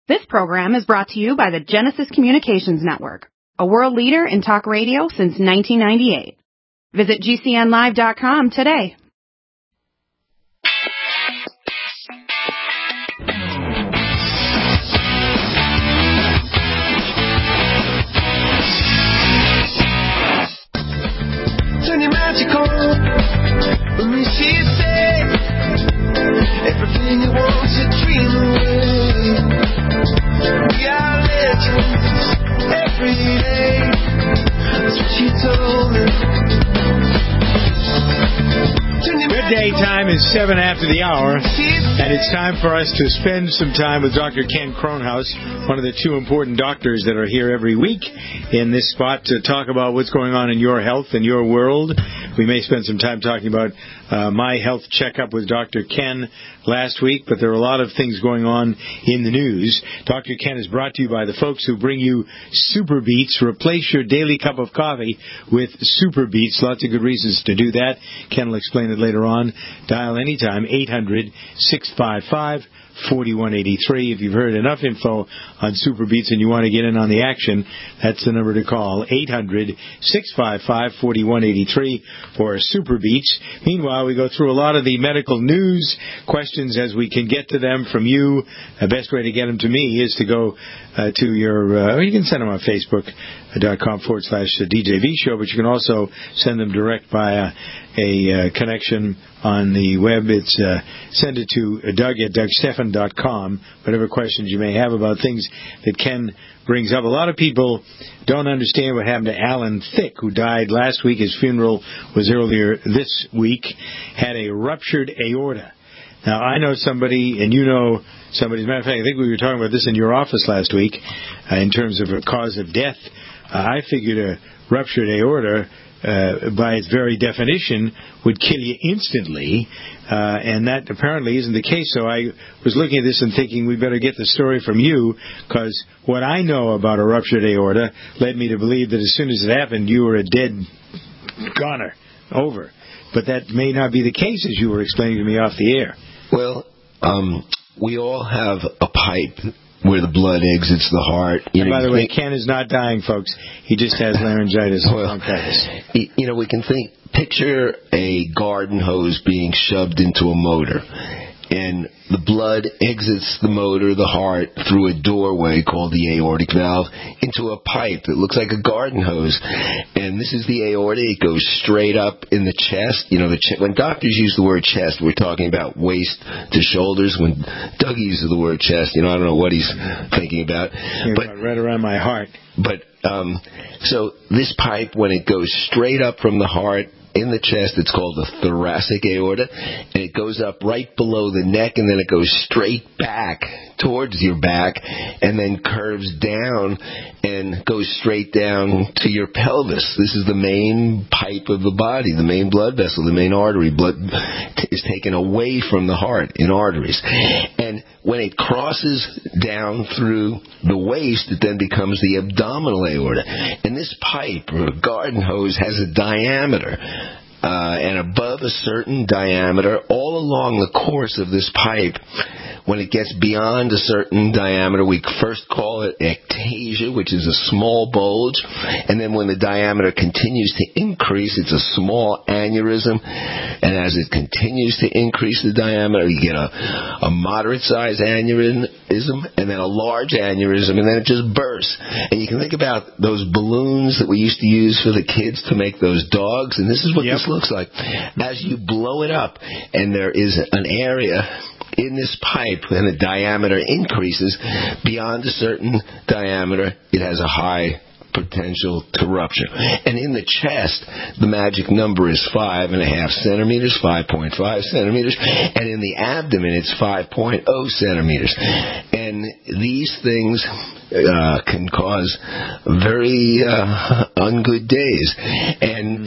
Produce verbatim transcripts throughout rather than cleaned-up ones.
This program is brought to you by the Genesis Communications Network, a world leader in talk radio since nineteen ninety-eight. Visit G C N live dot com today. Turn your magic on. Let me see you say everything you want to dream away. We are legends every day. That's what she told me. Good day time is seven after the hour, and it's time for us to spend some time with Doctor Ken Kronhaus, one of the two important doctors that are here every week in this spot to talk about what's going on in your health and your world. We may spend some time talking about uh, my health checkup with Doctor Ken last week, but there are a lot of things going on in the news. Doctor Ken is brought to you by the folks who bring you Super Beets. Replace your daily cup of coffee with Super Beets. Lots of good reasons to do that. Ken will explain it later on. Dial anytime, eight hundred, six five five, four one eight three. If you've heard enough info on Super Beets and you want to get in on the action, that's the number to call, eight hundred, six five five, four one eight three for Super Beets. Meanwhile, we go through a lot of the medical news questions as we can get to them from you. The best way to get them to me is to go uh, to your, uh, or you can send them on Facebook.com forward slash DJV show, but you can also send them direct via a uh, connection on the web. It's uh, send it to Doug at Doug Stephan dot com. Whatever questions you may have about things that Ken brings up. A lot of people don't understand what happened to Alan Thicke, who died last week. His funeral was earlier this week. Had a ruptured aorta. Now, I know somebody, and you know somebody. As a matter of fact, I think we were talking about this in your office last week uh, in terms of a cause of death. Uh, I figured a ruptured aorta, Uh, by its very definition, would kill you instantly, uh, and that apparently isn't the case. So I was looking at this and thinking we better get the story from you, because what I know about a ruptured aorta led me to believe that as soon as it happened, you were a dead goner, over. But that may not be the case, as you were explaining to me off the air. Well, um, we all have a pipe where the blood exits the heart. You and know, by the you way, think, Ken is not dying, folks. He just has laryngitis. Well, you know, we can think, picture a garden hose being shoved into a motor. And the blood exits the motor, the heart, through a doorway called the aortic valve into a pipe that looks like a garden hose. And this is the aorta. It goes straight up in the chest. You know, the ch- when doctors use the word chest, we're talking about waist to shoulders. When Doug uses the word chest, you know, I don't know what he's thinking about. But right around my heart. But um, so this pipe, when it goes straight up from the heart, in the chest, it's called the thoracic aorta, and it goes up right below the neck, and then it goes straight back towards your back, and then curves down and goes straight down to your pelvis. This is the main pipe of the body, the main blood vessel, the main artery. Blood is taken away from the heart in arteries. And when it crosses down through the waist, it then becomes the abdominal aorta. And this pipe, or garden hose, has a diameter. Uh, and above a certain diameter, all along the course of this pipe, when it gets beyond a certain diameter, we first call it ectasia, which is a small bulge. And then when the diameter continues to increase, it's a small aneurysm. And as it continues to increase the diameter, you get a, a moderate-sized aneurysm, and then a large aneurysm, and then it just bursts. And you can think about those balloons that we used to use for the kids to make those dogs, and this is what yep. this looks like. As you blow it up, and there is an area in this pipe, and the diameter increases beyond a certain diameter, it has a high potential to rupture. And in the chest, the magic number is five and a half centimeters, five point five centimeters, and in the abdomen, it's five point oh centimeters. And these things uh, can cause very uh, ungood days. And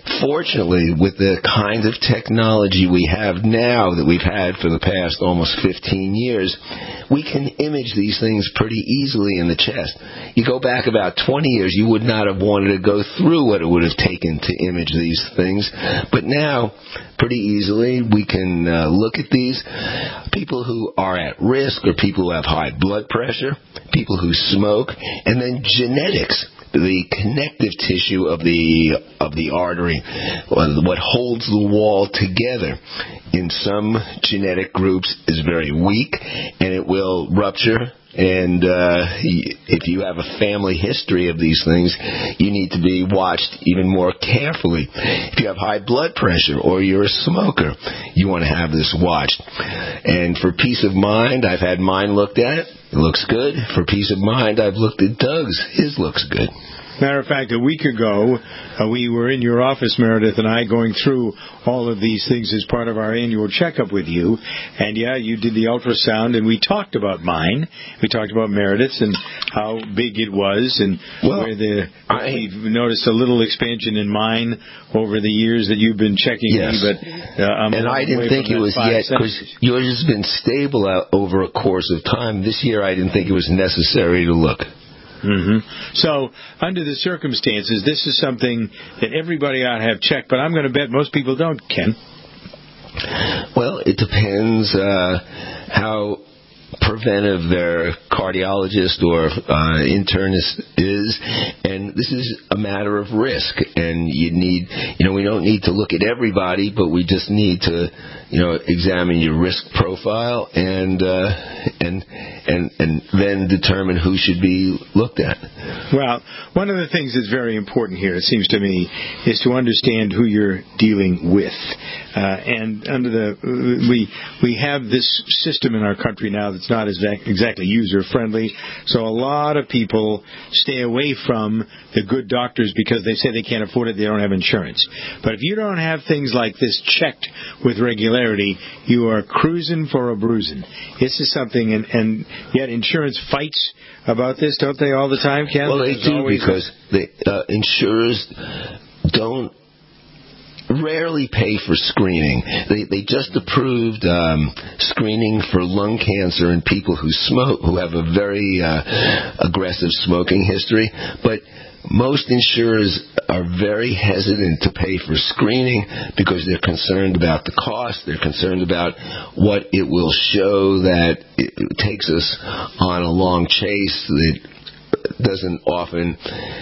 fortunately, with the kind of technology we have now that we've had for the past almost fifteen years, we can image these things pretty easily in the chest. You go back about twenty years, you would not have wanted to go through what it would have taken to image these things. But now, pretty easily, we can uh, look at these. People who are at risk or people who have high blood pressure, people who smoke, and then genetics. The connective tissue of the of the artery, what holds the wall together, in some genetic groups is very weak, and it will rupture. And uh, if you have a family history of these things, you need to be watched even more carefully. If you have high blood pressure or you're a smoker, you want to have this watched. And for peace of mind, I've had mine looked at. It looks good. For peace of mind, I've looked at Doug's. His looks good. Matter of fact, a week ago, uh, we were in your office, Meredith and I, going through all of these things as part of our annual checkup with you. And, yeah, you did the ultrasound, and we talked about mine. We talked about Meredith's and how big it was, and well, where the I, we've noticed a little expansion in mine over the years that you've been checking yes. me. But, uh, I'm and I didn't think it was yet, because yours has been stable out over a course of time. This year I didn't think it was necessary to look. Mm-hmm. So, under the circumstances, this is something that everybody ought to have checked, but I'm going to bet most people don't, Ken. Well, it depends uh, how preventive their cardiologist or uh, internist is, and this is a matter of risk, and you need, you know, we don't need to look at everybody, but we just need to, you know, examine your risk profile and uh, and and and then determine who should be looked at. Well, one of the things that's very important here, it seems to me, is to understand who you're dealing with. Uh, and under the we we have this system in our country now that's not as exactly user friendly. So a lot of people stay away from the good doctors because they say they can't afford it, they don't have insurance. But if you don't have things like this checked with regularity, you are cruising for a bruising. This is something, and, and yet insurance fights about this, don't they, all the time, Ken? Well, they do, because the uh, insurers don't rarely pay for screening. They they just approved um, screening for lung cancer in people who smoke, who have a very uh, aggressive smoking history, but most insurers are very hesitant to pay for screening because they're concerned about the cost. They're concerned about what it will show that it takes us on a long chase that doesn't often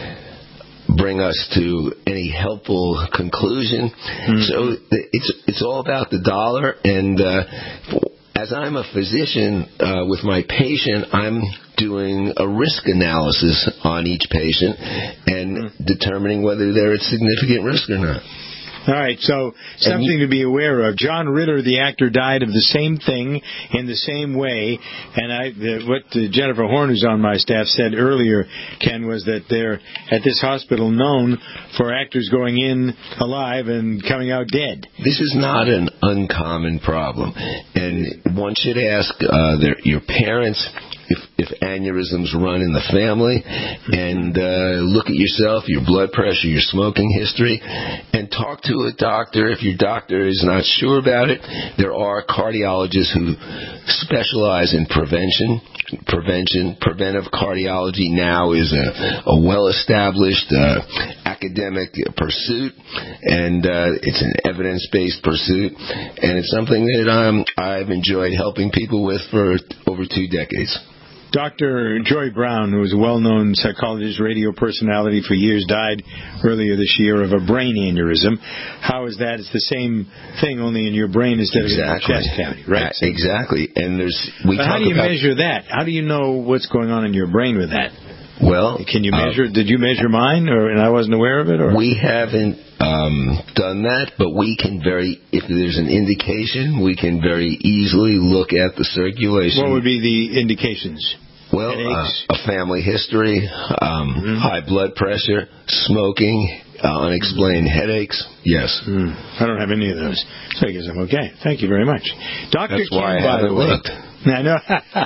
bring us to any helpful conclusion. Mm-hmm. So it's it's all about the dollar, and uh, as I'm a physician uh, with my patient, I'm doing a risk analysis on each patient and mm-hmm. determining whether they're at significant risk or not. All right, so something you, to be aware of. John Ritter, the actor, died of the same thing in the same way. And I, the, what uh, Jennifer Horn, who's on my staff, said earlier, Ken, was that they're at this hospital known for actors going in alive and coming out dead. This is not an uncommon problem. And one should ask uh, their, your parents if, if aneurysms run in the family, and uh, look at yourself, your blood pressure, your smoking history, and talk to a doctor. If your doctor is not sure about it, there are cardiologists who specialize in prevention. Prevention, preventive cardiology now is a, a well-established uh, academic pursuit, and uh, it's an evidence-based pursuit, and it's something that um, I've enjoyed helping people with for over two decades. Doctor Joy Brown, who was a well-known psychologist, radio personality for years, died earlier this year of a brain aneurysm. How is that? It's the same thing, only in your brain instead exactly. of in your chest cavity, right? Uh, exactly. And there's we but talk how do you about, measure that? How do you know what's going on in your brain with that? Well, can you measure? Uh, did you measure mine, or and I wasn't aware of it? Or? We haven't um, done that, but we can very, if there's an indication, we can very easily look at the circulation. What would be the indications? Well, uh, a family history, um, mm-hmm. high blood pressure, smoking, uh, unexplained headaches. Yes. Mm. I don't have any of those, so I guess I'm okay. Thank you very much, Doctor That's why Ken, I by haven't the way. looked. I know.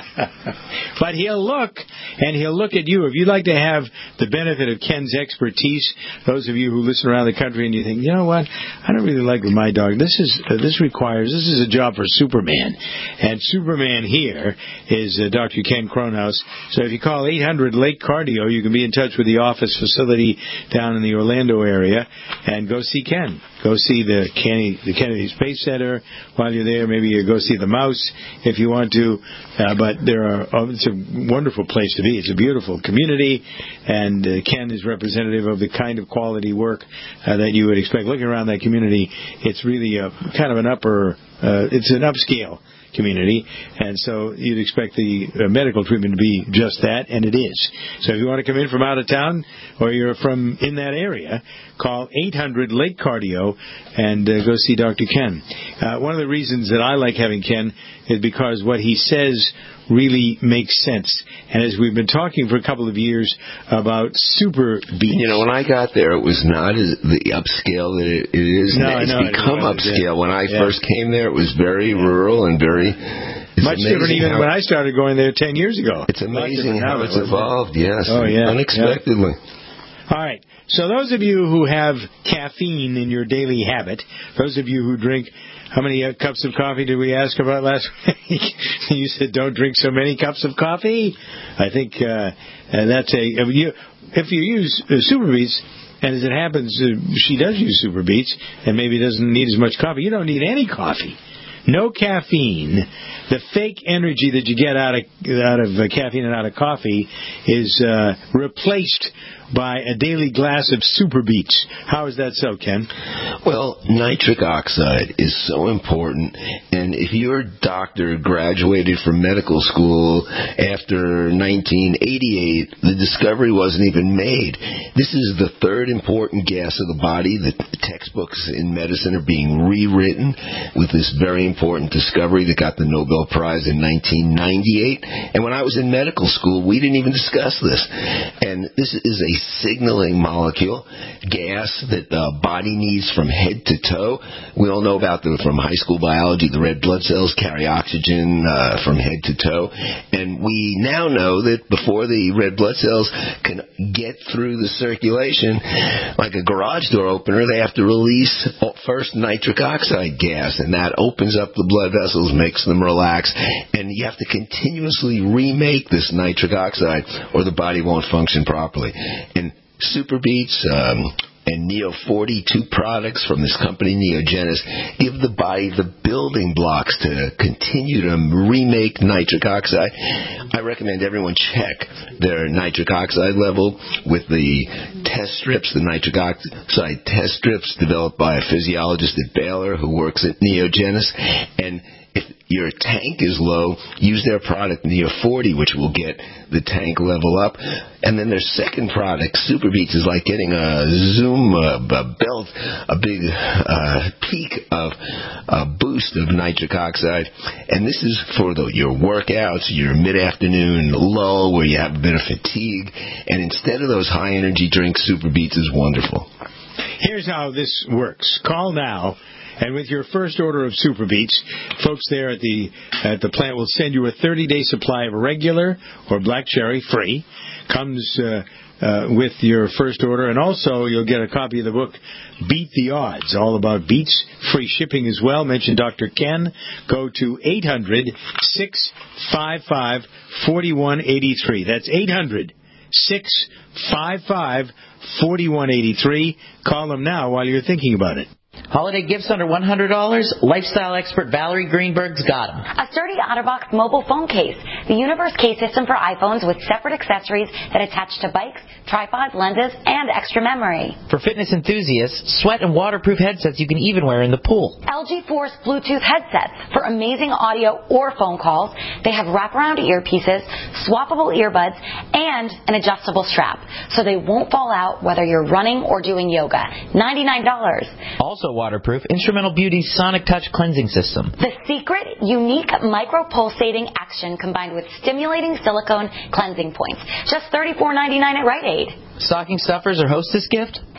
But he'll look, and he'll look at you. If you'd like to have the benefit of Ken's expertise, those of you who listen around the country and you think, you know what, I don't really like my dog. This is uh, this requires, this is a job for Superman. And Superman here is uh, Doctor Ken Kronhaus. So if you call eight hundred Lake Cardio, you can be in touch with the office facility down in the Orlando area and go see Ken. Go see the Kennedy, the Kennedy Space Center while you're there. Maybe you go see the mouse if you want to. Uh, but there are, oh, it's a wonderful place to be. It's a beautiful community, and uh, Ken is representative of the kind of quality work uh, that you would expect. Looking around that community, it's really a kind of an upper, uh, it's an upscale community, and so you'd expect the uh, medical treatment to be just that, and it is. So if you want to come in from out of town, or you're from in that area, call eight hundred Lake Cardio and uh, go see Doctor Ken. Uh, one of the reasons that I like having Ken is because what he says really makes sense. And as we've been talking for a couple of years about Super Beats. You know, when I got there, it was not as the upscale that it, it is no, now. It's no, become it upscale. Yeah. When I yeah. first came there, it was very yeah. rural and very... It's Much different even how, when I started going there ten years ago. It's amazing how it's evolved, yes. Oh, yeah. Unexpectedly. Yeah. All right. So those of you who have caffeine in your daily habit, those of you who drink, how many uh, cups of coffee did we ask about last week? You said don't drink so many cups of coffee. I think uh, and that's a, if you, if you use uh, Super Beats, and as it happens, uh, she does use Super Beats, and maybe doesn't need as much coffee. You don't need any coffee. No caffeine. The fake energy that you get out of out of uh, caffeine and out of coffee is uh, replaced by a daily glass of Super Beats. How is that so, Ken? Well, nitric oxide is so important, and if your doctor graduated from medical school after nineteen eighty-eight, the discovery wasn't even made. This is the third important gas of the body. The textbooks in medicine are being rewritten with this very important discovery that got the Nobel Prize in nineteen ninety-eight. And when I was in medical school, we didn't even discuss this. And this is a signaling molecule, gas that the body needs from head to toe. We all know about the from high school biology, the red blood cells carry oxygen uh, from head to toe. And we now know that before the red blood cells can get through the circulation, like a garage door opener, they have to release first nitric oxide gas, and that opens up the blood vessels, makes them relax, and you have to continuously remake this nitric oxide or the body won't function properly. And Super Beats um, and Neo forty, two products from this company, Neogenis, give the body the building blocks to continue to remake nitric oxide. I recommend everyone check their nitric oxide level with the test strips, the nitric oxide test strips developed by a physiologist at Baylor who works at Neogenis. And if your tank is low, use their product, Neo forty, which will get the tank level up. And then their second product, Super Beats, is like getting a zoom, a, a belt, a big uh, peak of a boost of nitric oxide. And this is for the, your workouts, your mid-afternoon lull where you have a bit of fatigue. And instead of those high-energy drinks, Super Beats is wonderful. Here's how this works. Call now. And with your first order of Super Beats, folks there at the at the plant will send you a thirty-day supply of regular or black cherry free. Comes uh, uh, with your first order. And also you'll get a copy of the book, Beat the Odds, all about beats. Free shipping as well. Mention Doctor Ken. Go to eight hundred, six five five, four one eight three. That's eight hundred, six five five, four one eight three. Call them now while you're thinking about it. Holiday gifts under one hundred dollars? Lifestyle expert Valerie Greenberg's got them. A sturdy OtterBox mobile phone case. The Universe case system for iPhones with separate accessories that attach to bikes, tripods, lenses, and extra memory. For fitness enthusiasts, sweat and waterproof headsets you can even wear in the pool. L G Force Bluetooth headsets for amazing audio or phone calls. They have wraparound earpieces, swappable earbuds, and an adjustable strap, so they won't fall out whether you're running or doing yoga. ninety-nine dollars. Also waterproof, Instrumental Beauty's Sonic Touch cleansing system. The secret, unique micro-pulsating action combined with stimulating silicone cleansing points. Just thirty-four ninety-nine at Rite Aid. Stocking stuffers or hostess gift?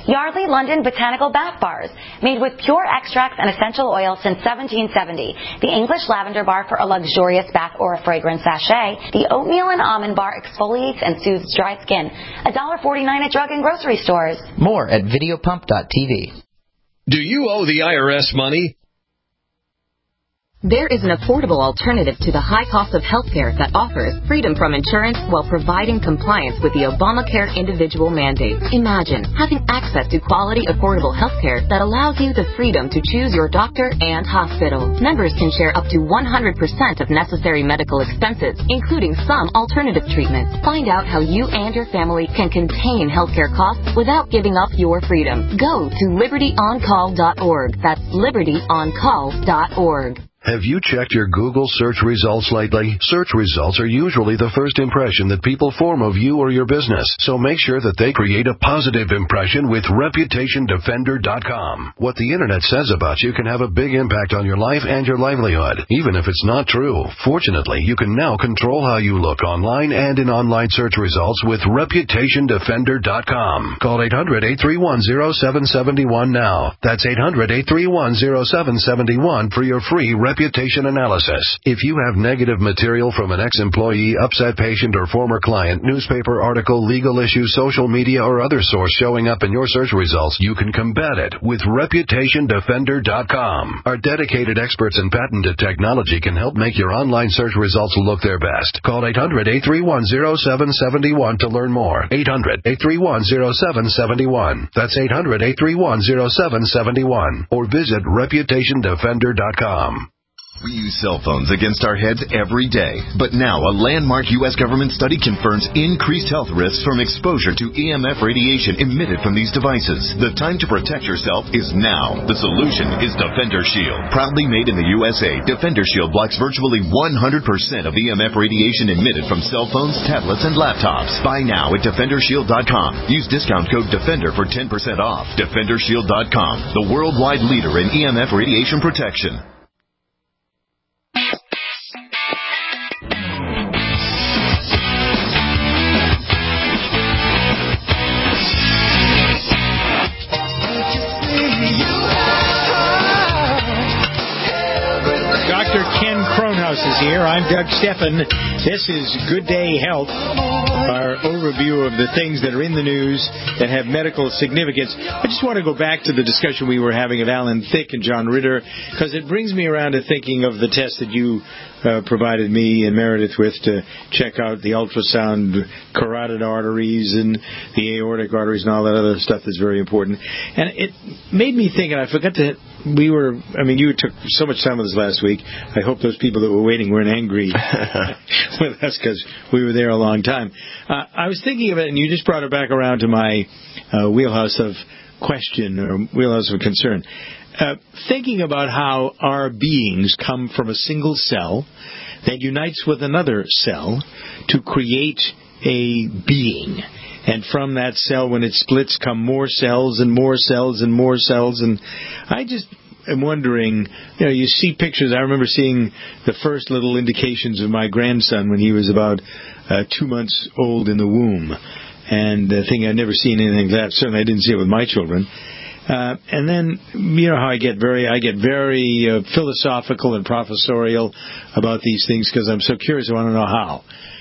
Yardley London Botanical Bath Bars, made with pure extracts and essential oils since seventeen seventy. The English Lavender Bar for a luxurious bath or a fragrance sachet. The Oatmeal and Almond Bar exfoliates and soothes dry skin. one dollar forty-nine at drug and grocery stores. More at videopump dot t v. Do you owe the I R S money? There is an affordable alternative to the high cost of health care that offers freedom from insurance while providing compliance with the Obamacare individual mandate. Imagine having access to quality, affordable health care that allows you the freedom to choose your doctor and hospital. Members can share up to one hundred percent of necessary medical expenses, including some alternative treatments. Find out how you and your family can contain healthcare costs without giving up your freedom. Go to liberty on call dot org. That's liberty on call dot org. Have you checked your Google search results lately? Search results are usually the first impression that people form of you or your business, so make sure that they create a positive impression with reputation defender dot com. What the Internet says about you can have a big impact on your life and your livelihood, even if it's not true. Fortunately, you can now control how you look online and in online search results with reputation defender dot com. Call eight hundred, eight three one, zero seven seven one now. That's eight hundred, eight three one, zero seven seven one for your free reputation analysis. If you have negative material from an ex-employee, upset patient, or former client, newspaper article, legal issue, social media, or other source showing up in your search results, you can combat it with reputation defender dot com. Our dedicated experts in patented technology can help make your online search results look their best. Call eight hundred, eight three one, zero seven seven one to learn more. eight hundred, eight three one, zero seven seven one. That's eight hundred, eight three one, zero seven seven one. Or visit reputation defender dot com. We use cell phones against our heads every day. But now a landmark U S government study confirms increased health risks from exposure to E M F radiation emitted from these devices. The time to protect yourself is now. The solution is Defender Shield. Proudly made in the U S A, Defender Shield blocks virtually one hundred percent of E M F radiation emitted from cell phones, tablets, and laptops. Buy now at defender shield dot com. Use discount code DEFENDER for ten percent off. defender shield dot com, the worldwide leader in E M F radiation protection. Doctor Ken Kronhaus is here. I'm Doug Steffen. This is Good Day Health, our overview of the things that are in the news that have medical significance. I just want to go back to the discussion we were having of Alan Thicke and John Ritter, because it brings me around to thinking of the test that you uh, provided me and Meredith with to check out the ultrasound carotid arteries and the aortic arteries and all that other stuff that's very important. And it made me think, and I forgot to... We were, I mean, you took so much time with us last week. I hope those people that were waiting weren't angry with us because we were there a long time. Uh, I was thinking of it, and you just brought it back around to my uh, wheelhouse of question or wheelhouse of concern. Uh, thinking about how our beings come from a single cell that unites with another cell to create a being. And from that cell, when it splits, come more cells and more cells and more cells. And I just am wondering, you know, you see pictures. I remember seeing the first little indications of my grandson when he was about uh, two months old in the womb. And I think I'd never seen anything like that. Certainly I didn't see it with my children. Uh, and then, you know how I get very, I get very uh, philosophical and professorial about these things because I'm so curious. I want to know how.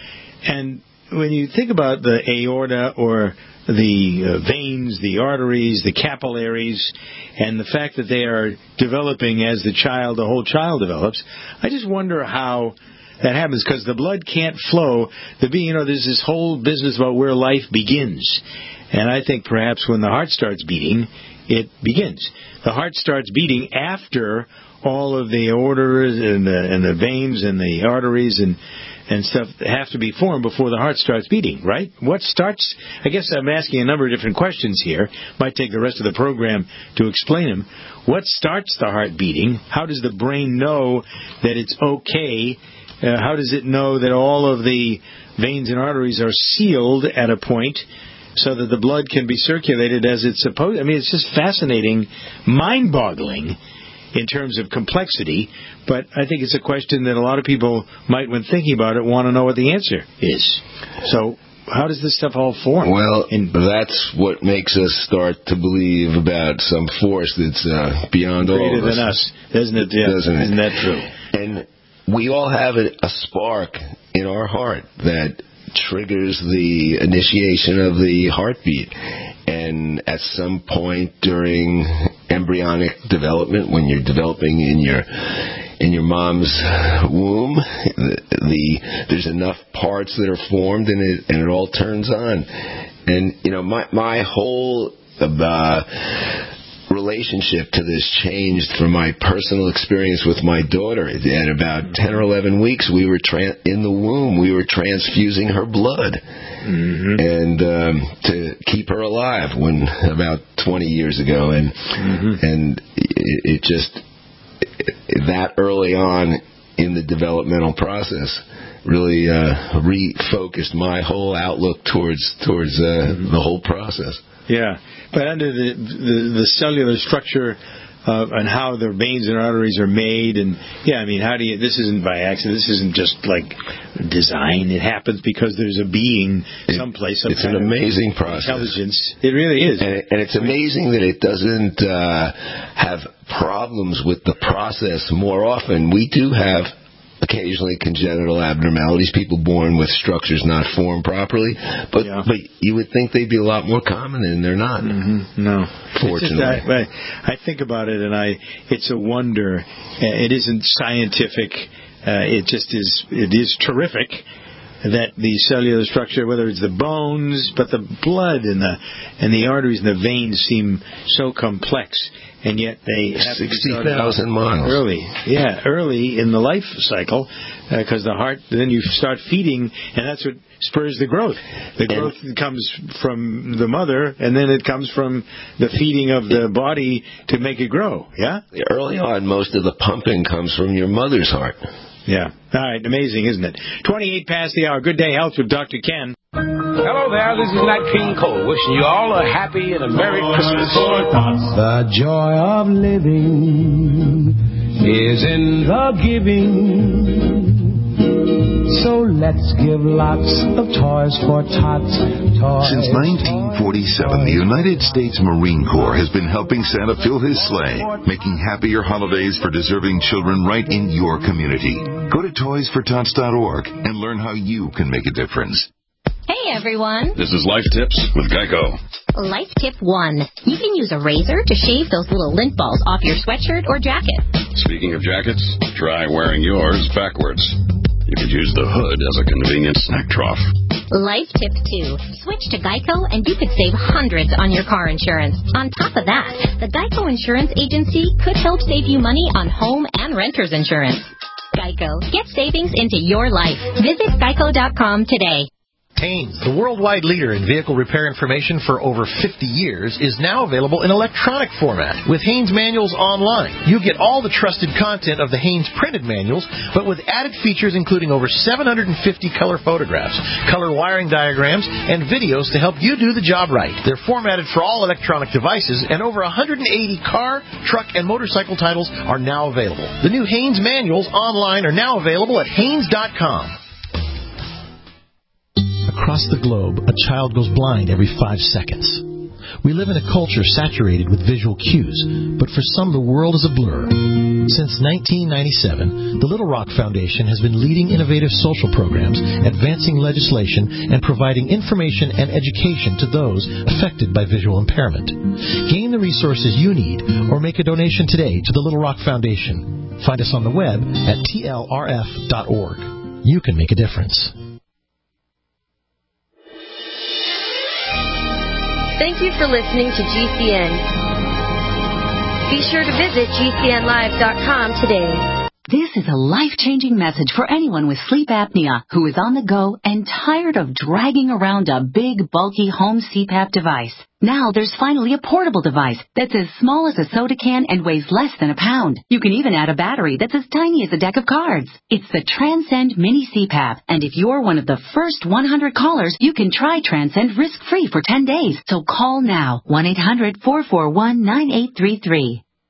And when you think about the aorta or the uh, veins, the arteries, the capillaries, and the fact that they are developing as the child, the whole child develops, I just wonder how that happens, because the blood can't flow. The being, you know, there's this whole business about where life begins. And I think perhaps when the heart starts beating, it begins. The heart starts beating after all of the aorta and the, and the veins and the arteries and and stuff have to be formed before the heart starts beating, right? What starts, I guess I'm asking a number of different questions here. Might take the rest of the program to explain them. What starts the heart beating? How does the brain know that it's okay? Uh, how does it know that all of the veins and arteries are sealed at a point so that the blood can be circulated as it's supposed? I mean, it's just fascinating, mind-boggling in terms of complexity, but I think it's a question that a lot of people might, when thinking about it, want to know what the answer is. So how does this stuff all form? Well, and that's what makes us start to believe about some force that's uh, beyond all of us. Greater than us, isn't it? Yeah. Doesn't it? Isn't that true? And we all have a, a spark in our heart that triggers the initiation of the heartbeat. And at some point during embryonic development, when you're developing in your in your mom's womb, the, the there's enough parts that are formed, and it and it all turns on. And you know, my my whole uh, relationship to this changed from my personal experience with my daughter. At about ten or eleven weeks, we were tra- in the womb. We were transfusing her blood, mm-hmm. and um, to keep her alive. When about twenty years ago, and mm-hmm. and it, it just it, that early on in the developmental process really uh, refocused my whole outlook towards towards uh, mm-hmm. the whole process. Yeah, but under the the, the cellular structure uh, and how the veins and arteries are made, and yeah, I mean, how do you? This isn't by accident. This isn't just like design. It happens because there's a being someplace. Some it's an amazing process. Intelligence. It really is, and, it, and it's amazing that it doesn't uh, have problems with the process more often. We do have occasionally congenital abnormalities, people born with structures not formed properly, but yeah. but you would think they'd be a lot more common, and they're not. Mm-hmm. No, fortunately. Just, I, I think about it, and I it's a wonder. It isn't scientific. Uh, it just is. It is terrific that the cellular structure, whether it's the bones, but the blood and the and the arteries and the veins seem so complex. And yet they have sixty thousand miles early, yeah, early in the life cycle, because uh, the heart. Then you start feeding, and that's what spurs the growth. The growth and comes from the mother, and then it comes from the feeding of the body to make it grow. Yeah. Early on, most of the pumping comes from your mother's heart. Yeah. All right. Amazing, isn't it? Twenty-eight past the hour. Good day, health with Doctor Ken. Hello there, this is Nat King Cole, wishing you all a happy and a Merry Christmas. The joy of living is in the giving. So let's give lots of toys for tots. Toys. Since nineteen forty-seven, the United States Marine Corps has been helping Santa fill his sleigh, making happier holidays for deserving children right in your community. Go to toys for tots dot org and learn how you can make a difference. Hey, everyone. This is Life Tips with Geico. Life Tip one. You can use a razor to shave those little lint balls off your sweatshirt or jacket. Speaking of jackets, try wearing yours backwards. You could use the hood as a convenient snack trough. Life Tip two. Switch to Geico and you could save hundreds on your car insurance. On top of that, the Geico Insurance Agency could help save you money on home and renter's insurance. Geico. Get savings into your life. Visit geico dot com today. Haynes, the worldwide leader in vehicle repair information for over fifty years, is now available in electronic format with Haynes Manuals Online. You get all the trusted content of the Haynes printed manuals, but with added features including over seven hundred fifty color photographs, color wiring diagrams, and videos to help you do the job right. They're formatted for all electronic devices, and over one hundred eighty car, truck, and motorcycle titles are now available. The new Haynes Manuals Online are now available at haynes dot com. Across the globe, a child goes blind every five seconds. We live in a culture saturated with visual cues, but for some the world is a blur. Since nineteen ninety-seven, the Little Rock Foundation has been leading innovative social programs, advancing legislation, and providing information and education to those affected by visual impairment. Gain the resources you need or make a donation today to the Little Rock Foundation. Find us on the web at T L R F dot org. You can make a difference. Thank you for listening to G C N. Be sure to visit G C N live dot com today. This is a life-changing message for anyone with sleep apnea who is on the go and tired of dragging around a big, bulky home C PAP device. Now there's finally a portable device that's as small as a soda can and weighs less than a pound. You can even add a battery that's as tiny as a deck of cards. It's the Transcend Mini C PAP, and if you're one of the first one hundred callers, you can try Transcend risk-free for ten days. So call now, one eight hundred, four four one, nine eight three three.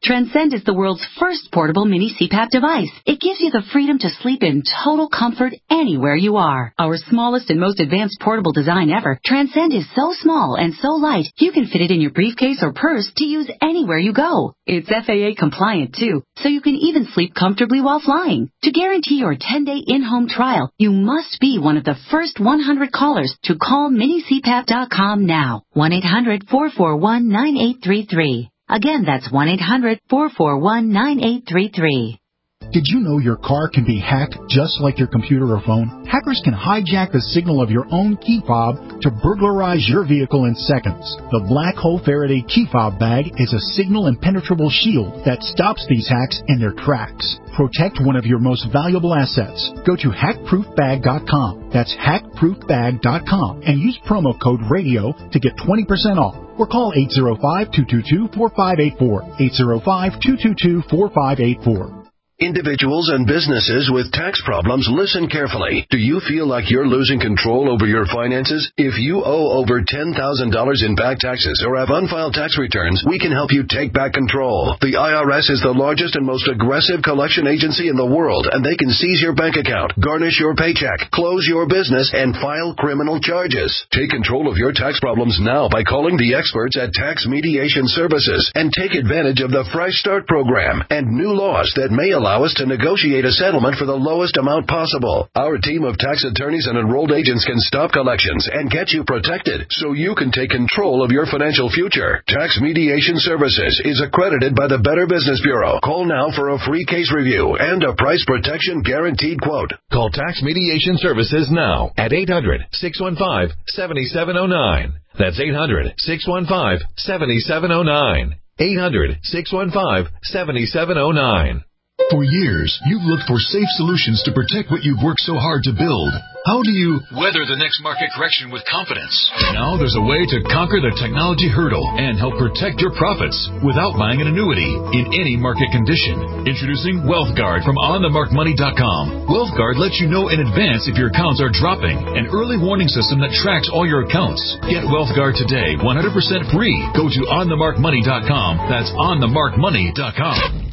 Transcend is the world's first portable mini C PAP device. It gives you the freedom to sleep in total comfort anywhere you are. Our smallest and most advanced portable design ever, Transcend is so small and so light, you can fit it in your briefcase or purse to use anywhere you go. It's F A A compliant too, so you can even sleep comfortably while flying. To guarantee your ten-day in-home trial, you must be one of the first one hundred callers to call mini C PAP dot com now. one eight hundred, four four one, nine eight three three. Again, that's one eight hundred, four four one, nine eight three three. Did you know your car can be hacked just like your computer or phone? Hackers can hijack the signal of your own key fob to burglarize your vehicle in seconds. The Black Hole Faraday key fob bag is a signal impenetrable shield that stops these hacks in their tracks. Protect one of your most valuable assets. Go to hack proof bag dot com. That's hack proof bag dot com and use promo code RADIO to get twenty percent off. Or call eight zero five, two two two, four five eight four. eight zero five, two two two, four five eight four. Individuals and businesses with tax problems, listen carefully. Do you feel like you're losing control over your finances? If you owe over ten thousand dollars in back taxes or have unfiled tax returns, we can help you take back control. The I R S is the largest and most aggressive collection agency in the world, and they can seize your bank account, garnish your paycheck, close your business, and file criminal charges. Take control of your tax problems now by calling the experts at Tax Mediation Services and take advantage of the Fresh Start program and new laws that may allow us to negotiate a settlement for the lowest amount possible. Our team of tax attorneys and enrolled agents can stop collections and get you protected so you can take control of your financial future. Tax Mediation Services is accredited by the Better Business Bureau. Call now for a free case review and a price protection guaranteed quote. Call Tax Mediation Services now at eight hundred, six one five, seven seven zero nine. That's eight hundred, six one five, seven seven zero nine. eight hundred, six one five, seven seven zero nine. For years, you've looked for safe solutions to protect what you've worked so hard to build. How do you weather the next market correction with confidence? Now there's a way to conquer the technology hurdle and help protect your profits without buying an annuity in any market condition. Introducing WealthGuard from on the mark money dot com. WealthGuard lets you know in advance if your accounts are dropping. An early warning system that tracks all your accounts. Get WealthGuard today, one hundred percent free. Go to on the mark money dot com. That's on the mark money dot com.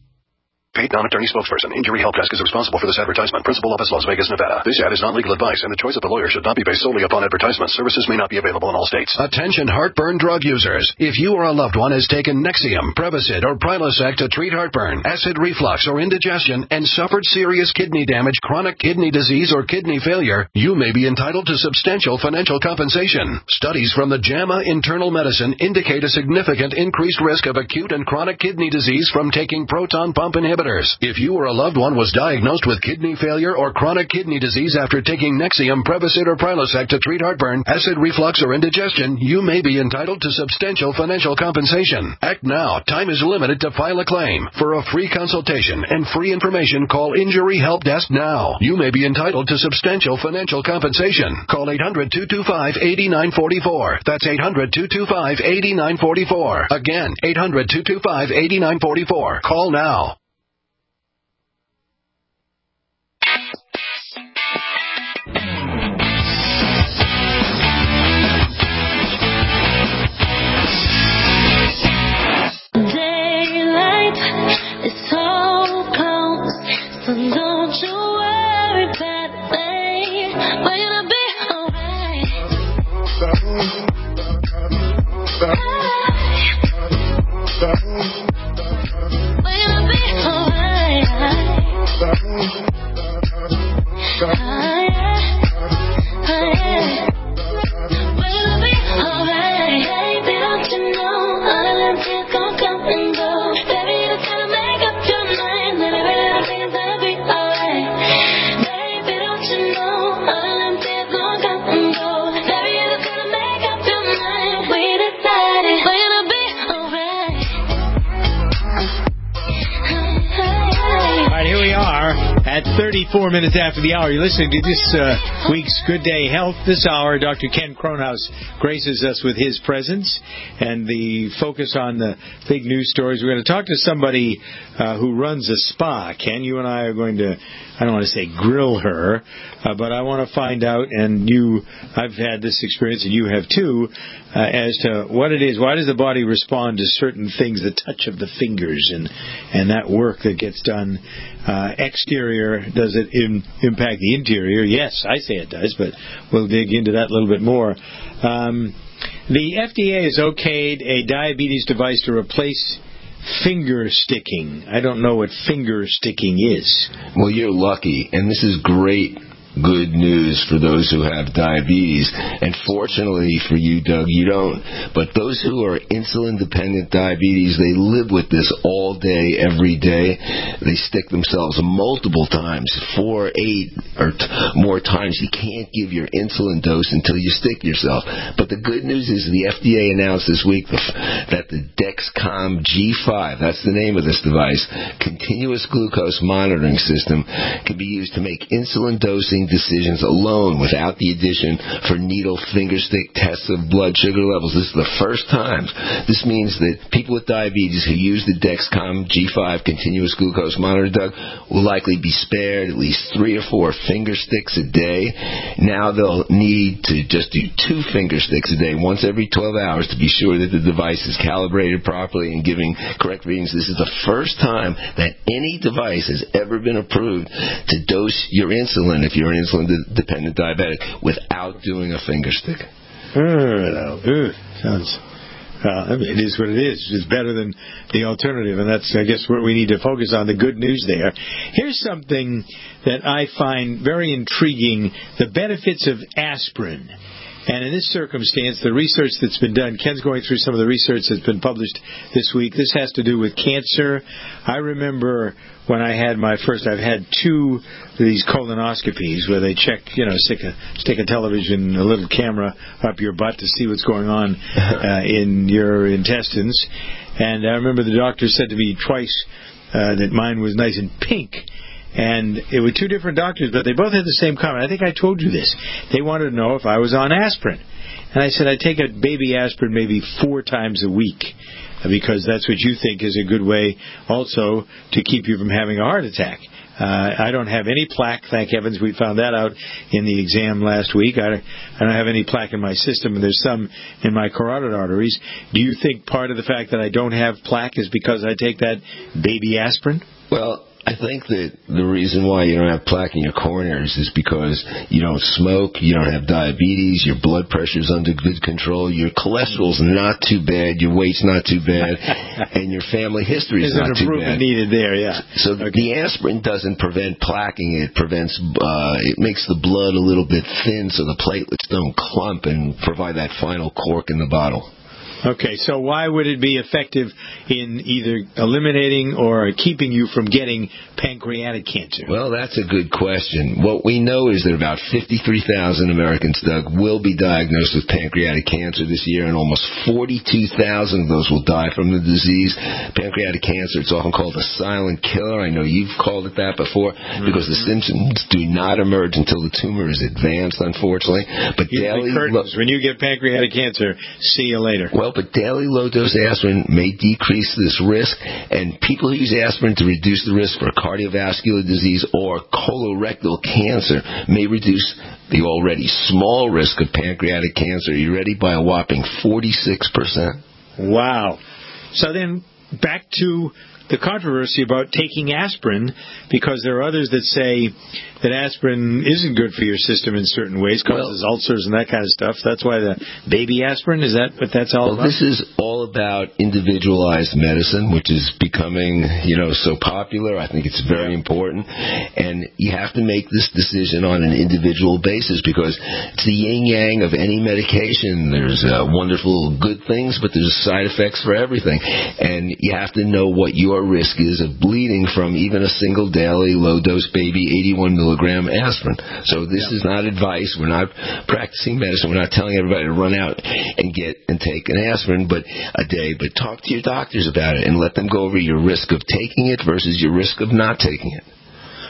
Paid non-attorney spokesperson. Injury Help Desk is responsible for this advertisement. Principal office, Las Vegas, Nevada. This ad is not legal advice, and the choice of the lawyer should not be based solely upon advertisement. Services may not be available in all states. Attention heartburn drug users. If you or a loved one has taken Nexium, Prevacid, or Prilosec to treat heartburn, acid reflux, or indigestion, and suffered serious kidney damage, chronic kidney disease, or kidney failure, you may be entitled to substantial financial compensation. Studies from the JAMA Internal Medicine indicate a significant increased risk of acute and chronic kidney disease from taking proton pump inhibitors. If you or a loved one was diagnosed with kidney failure or chronic kidney disease after taking Nexium, Prevacid, or Prilosec to treat heartburn, acid reflux, or indigestion, you may be entitled to substantial financial compensation. Act now. Time is limited to file a claim. For a free consultation and free information, call Injury Help Desk now. You may be entitled to substantial financial compensation. Call eight hundred, two two five, eight nine four four. That's eight hundred, two two five, eight nine four four. Again, eight hundred, two two five, eight nine four four. Call now. Make up twenty-four minutes after the hour. You're listening to this uh, week's Good Day Health. This hour, Doctor Ken Kronhaus graces us with his presence and the focus on the big news stories. We're going to talk to somebody uh, who runs a spa. Ken, you and I are going to, I don't want to say grill her, uh, but I want to find out, and you, I've had this experience, and you have too, uh, as to what it is. Why does the body respond to certain things, the touch of the fingers and, and that work that gets done? Uh, exterior, does it in, impact the interior? Yes, I say it does, but we'll dig into that a little bit more. Um, the F D A has okayed a diabetes device to replace finger sticking. I don't know what finger sticking is. Well, you're lucky, and this is great. Good news for those who have diabetes. And fortunately for you, Doug, you don't. But those who are insulin-dependent diabetes, they live with this all day, every day. They stick themselves multiple times, four, eight, or t- more times. You can't give your insulin dose until you stick yourself. But the good news is the F D A announced this week the f- that the Dexcom G five, that's the name of this device, continuous glucose monitoring system, can be used to make insulin dosing decisions alone without the addition for needle finger stick tests of blood sugar levels. This is the first time. This means that people with diabetes who use the Dexcom G five continuous glucose monitor, Doug, will likely be spared at least three or four finger sticks a day. Now they'll need to just do two finger sticks a day, once every twelve hours, to be sure that the device is calibrated properly and giving correct readings. This is the first time that any device has ever been approved to dose your insulin if you're an insulin-dependent diabetic without doing a finger stick. Uh, uh, sounds. Uh, it is what it is. It's better than the alternative, and that's, I guess, what we need to focus on. The good news there. Here's something that I find very intriguing: the benefits of aspirin. And in this circumstance, the research that's been done, Ken's going through some of the research that's been published this week. This has to do with cancer. I remember when I had my first, I've had two of these colonoscopies where they check, you know, stick a, stick a television, a little camera up your butt to see what's going on uh, in your intestines. And I remember the doctor said to me twice uh, that mine was nice and pink. And it were two different doctors, but they both had the same comment. I think I told you this. They wanted to know if I was on aspirin. And I said I take a baby aspirin maybe four times a week, because that's what you think is a good way also to keep you from having a heart attack. Uh, I don't have any plaque, thank heavens. We found that out in the exam last week. I, I don't have any plaque in my system, and there's some in my carotid arteries. Do you think part of the fact that I don't have plaque is because I take that baby aspirin? Well, I think that the reason why you don't have plaque in your coronaries is because you don't smoke, you don't have diabetes, your blood pressure's under good control, your cholesterol's not too bad, your weight's not too bad, and your family history's There's not an too improvement bad. needed there, yeah. So okay. The aspirin doesn't prevent plaquing; it prevents, uh, it makes the blood a little bit thin, so the platelets don't clump and provide that final cork in the bottle. Okay, so why would it be effective in either eliminating or keeping you from getting pancreatic cancer? Well, that's a good question. What we know is that about fifty-three thousand Americans, Doug, will be diagnosed with pancreatic cancer this year, and almost forty-two thousand of those will die from the disease. Pancreatic cancer, it's often called a silent killer. I know you've called it that before, mm-hmm. because the symptoms do not emerge until the tumor is advanced, unfortunately. But daily curtains. Lo- when you get pancreatic cancer, see you later. Well, but daily low-dose aspirin may decrease this risk, and people who use aspirin to reduce the risk for cardiovascular disease or colorectal cancer may reduce the already small risk of pancreatic cancer. Are you ready? By a whopping forty-six percent. Wow. So then back to the controversy about taking aspirin, because there are others that say that aspirin isn't good for your system in certain ways, causes well, ulcers and that kind of stuff. That's why the baby aspirin, is that what that's all well, about? This is all about individualized medicine, which is becoming, you know, so popular. I think it's very important. And you have to make this decision on an individual basis, because it's the yin-yang of any medication. There's uh, wonderful good things, but there's side effects for everything. And you have to know what your risk is of bleeding from even a single daily low-dose baby eighty-one milligram aspirin. So this yeah. is not advice. We're not practicing medicine. We're not telling everybody to run out and get and take an aspirin but a day. But talk to your doctors about it and let them go over your risk of taking it versus your risk of not taking it.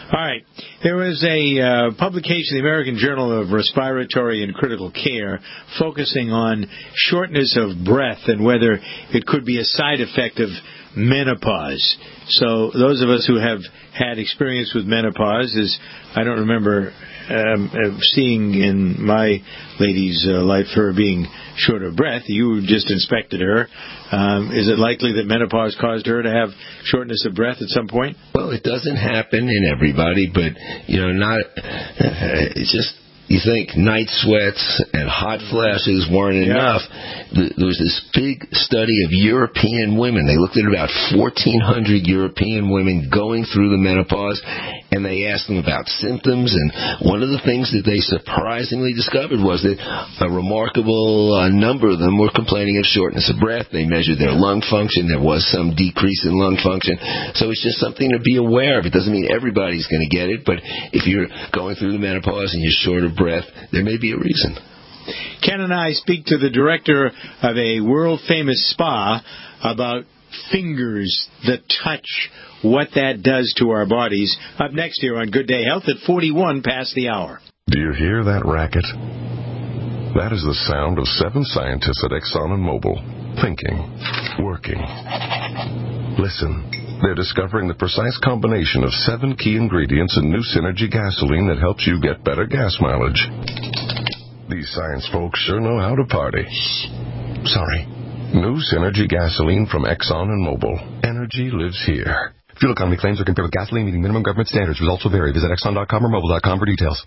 All right. There was a uh, publication in the American Journal of Respiratory and Critical Care focusing on shortness of breath and whether it could be a side effect of menopause. So those of us who have had experience with menopause, is I don't remember um, seeing in my lady's uh, life her being short of breath. You just inspected her. Um, is it likely that menopause caused her to have shortness of breath at some point? Well, it doesn't happen in everybody, but, you know, not, it's just, you think night sweats and hot flashes weren't yeah. enough. There was this big study of European women. They looked at about fourteen hundred European women going through the menopause, and they asked them about symptoms. And one of the things that they surprisingly discovered was that a remarkable uh, number of them were complaining of shortness of breath. They measured their lung function. There was some decrease in lung function. So it's just something to be aware of. It doesn't mean everybody's going to get it, but if you're going through the menopause and you're short of breath, there may be a reason. Ken and I speak to the director of a world-famous spa about fingers that touch, what that does to our bodies. Up next here on Good Day Health at forty-one past the hour. Do you hear that racket? That is the sound of seven scientists at Exxon and Mobil, thinking, working. Listen. They're discovering the precise combination of seven key ingredients in new Synergy gasoline that helps you get better gas mileage. These science folks sure know how to party. Sorry. New Synergy gasoline from Exxon and Mobil. Energy lives here. Fuel economy claims are compared with gasoline meeting minimum government standards. Results will vary. Visit Exxon dot com or Mobil dot com for details.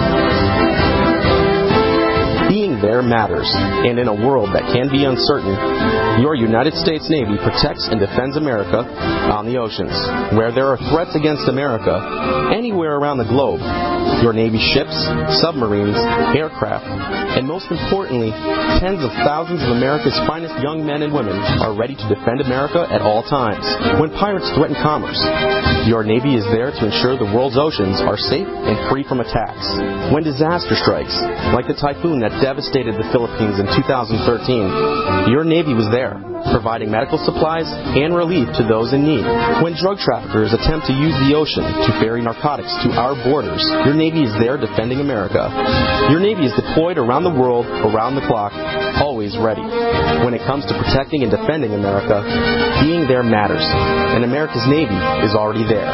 Being there matters, and in a world that can be uncertain, your United States Navy protects and defends America on the oceans. Where there are threats against America, anywhere around the globe, your Navy ships, submarines, aircraft, and most importantly, tens of thousands of America's finest young men and women are ready to defend America at all times. When pirates threaten commerce, your Navy is there to ensure the world's oceans are safe and free from attacks. When disaster strikes, like the typhoon that devastated the Philippines in two thousand thirteen, your Navy was there, providing medical supplies and relief to those in need. When drug traffickers attempt to use the ocean to ferry narcotics to our borders, your Navy is there defending America. Your Navy is deployed around the world, around the clock, always ready. When it comes to protecting and defending America, being there matters, and America's Navy is already there.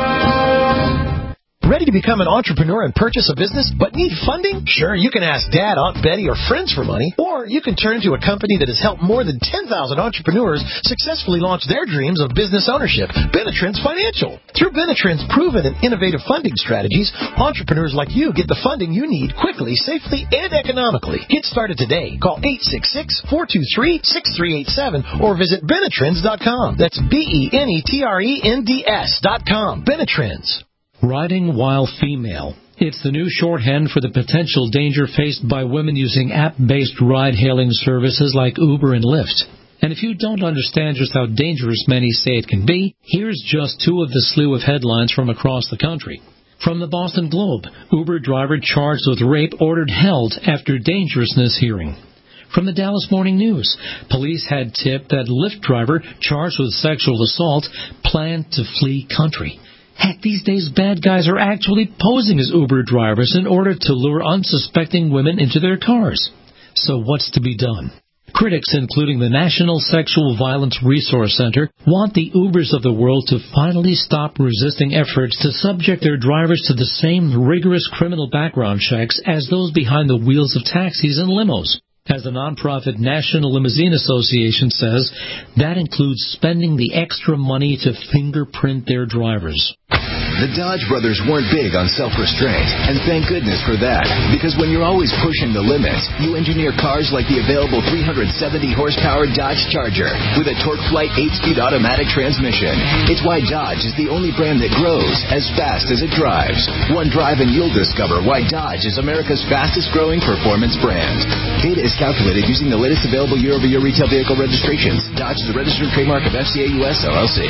Ready to become an entrepreneur and purchase a business, but need funding? Sure, you can ask Dad, Aunt Betty, or friends for money, or you can turn to a company that has helped more than ten thousand entrepreneurs successfully launch their dreams of business ownership, Benetrends Financial. Through Benetrends' proven and innovative funding strategies, entrepreneurs like you get the funding you need quickly, safely, and economically. Get started today. Call eight six six, four two three, six three eight seven or visit Benetrends dot com. That's B E N E T R E N D S dot com. Benetrends. Riding while female. It's the new shorthand for the potential danger faced by women using app-based ride-hailing services like Uber and Lyft. And if you don't understand just how dangerous many say it can be, here's just two of the slew of headlines from across the country. From the Boston Globe, Uber driver charged with rape ordered held after dangerousness hearing. From the Dallas Morning News, police had tipped that Lyft driver charged with sexual assault planned to flee country. Heck, these days bad guys are actually posing as Uber drivers in order to lure unsuspecting women into their cars. So what's to be done? Critics, including the National Sexual Violence Resource Center, want the Ubers of the world to finally stop resisting efforts to subject their drivers to the same rigorous criminal background checks as those behind the wheels of taxis and limos. As the nonprofit National Limousine Association says, that includes spending the extra money to fingerprint their drivers. The Dodge brothers weren't big on self-restraint, and thank goodness for that, because when you're always pushing the limits, you engineer cars like the available three hundred seventy horsepower Dodge Charger with a TorqueFlite eight-speed automatic transmission. It's why Dodge is the only brand that grows as fast as it drives. One drive and you'll discover why Dodge is America's fastest-growing performance brand. Data is calculated using the latest available year-over-year retail vehicle registrations. Dodge is a registered trademark of F C A U S L L C.